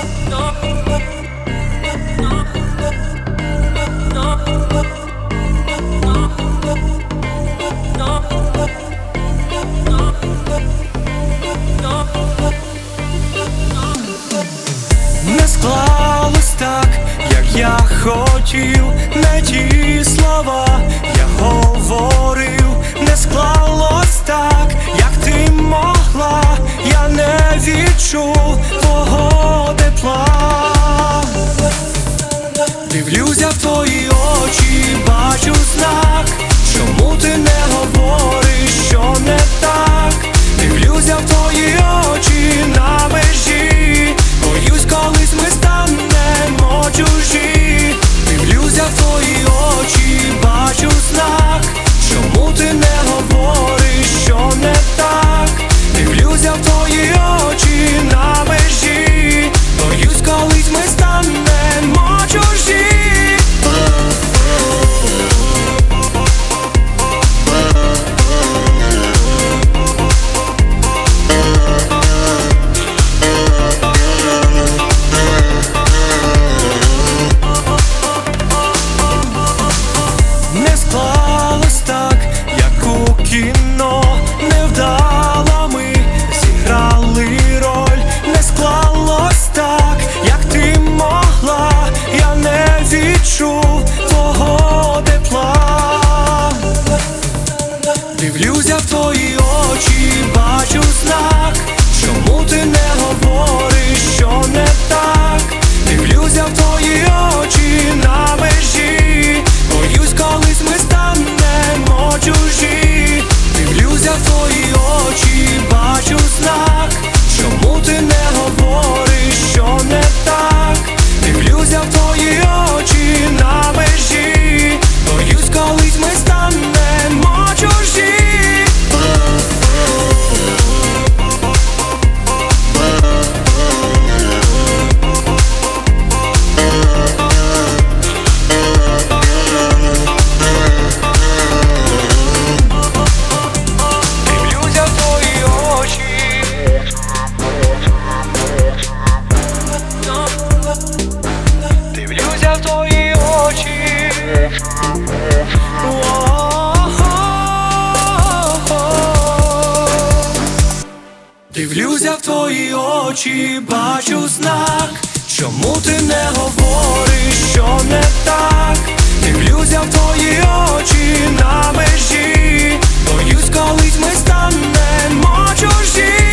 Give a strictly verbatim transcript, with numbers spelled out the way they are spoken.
Не склалось так, як я хотів, не ті слова я говорив. Не склалось так, як ти могла, я не відчув твого тепла. Дивлюся в твої очі, бачу знак. Чому ти не говориш, що не так? Дивлюся в твої очі на межі, боюсь, колись ми станемо чужі. Дивлюся в твої очі, бачу знак. Чому ти не говориш, що не так? Дивлюся в твої очі на межі, боюсь, колись ми станемо чужі. Не склалось так, як у кіно, невдало ми зіграли роль. Не склалось так, як ти могла, я не відчув твого тепла. Дивлюся в твої очі, бачу знак. Чому ти не говориш, що не так? Дивлюся в твої очі на межі, боюсь, колись ми станемо чужі. Дивлюся в твої очі, бачу знак. Чому ти не говориш, що не так? Дивлюся в твої очі на межі, боюсь, колись ми станемо чужі. Дивлюся в твої очі. Дивлюся в твої очі, бачу знак. Чому ти не говориш, що не так? Дивлюся в твої очі на межі, боюсь, колись ми станемо чужі.